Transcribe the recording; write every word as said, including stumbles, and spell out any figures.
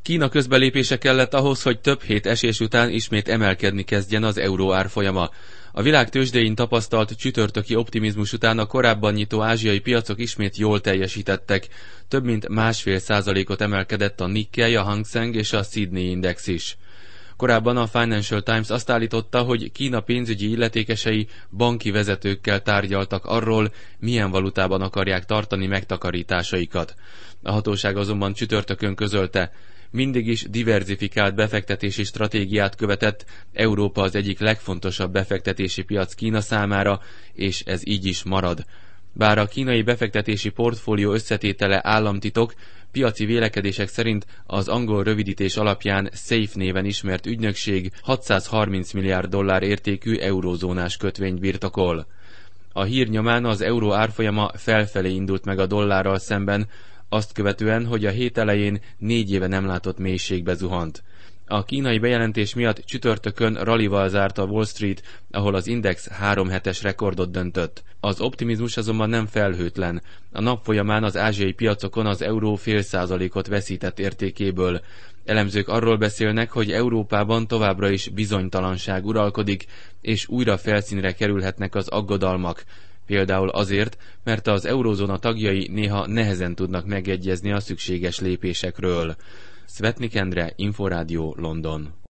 Kína közbelépése kellett ahhoz, hogy több hét esés után ismét emelkedni kezdjen az euró árfolyama. A világ tőzsdéin tapasztalt csütörtöki optimizmus után a korábban nyitó ázsiai piacok ismét jól teljesítettek. Több mint másfél százalékot emelkedett a Nikkei, a Hang Seng és a Sydney Index is. Korábban a Financial Times azt állította, hogy Kína pénzügyi illetékesei banki vezetőkkel tárgyaltak arról, milyen valutában akarják tartani megtakarításaikat. A hatóság azonban csütörtökön közölte, mindig is diverzifikált befektetési stratégiát követett, Európa az egyik legfontosabb befektetési piac Kína számára, és ez így is marad. Bár a kínai befektetési portfólió összetétele államtitok, piaci vélekedések szerint az angol rövidítés alapján SAFE néven ismert ügynökség hatszázharminc milliárd dollár értékű eurózónás kötvényt birtokol. A hír nyomán az euró árfolyama felfelé indult meg a dollárral szemben, azt követően, hogy a hét elején négy éve nem látott mélységbe zuhant. A kínai bejelentés miatt csütörtökön rallival zárt a Wall Street, ahol az index három hetes rekordot döntött. Az optimizmus azonban nem felhőtlen. A nap folyamán az ázsiai piacokon az euró fél százalékot veszített értékéből. Elemzők arról beszélnek, hogy Európában továbbra is bizonytalanság uralkodik, és újra felszínre kerülhetnek az aggodalmak. Például azért, mert az eurózóna tagjai néha nehezen tudnak megegyezni a szükséges lépésekről. Svetnik Endre, Inforádió, London.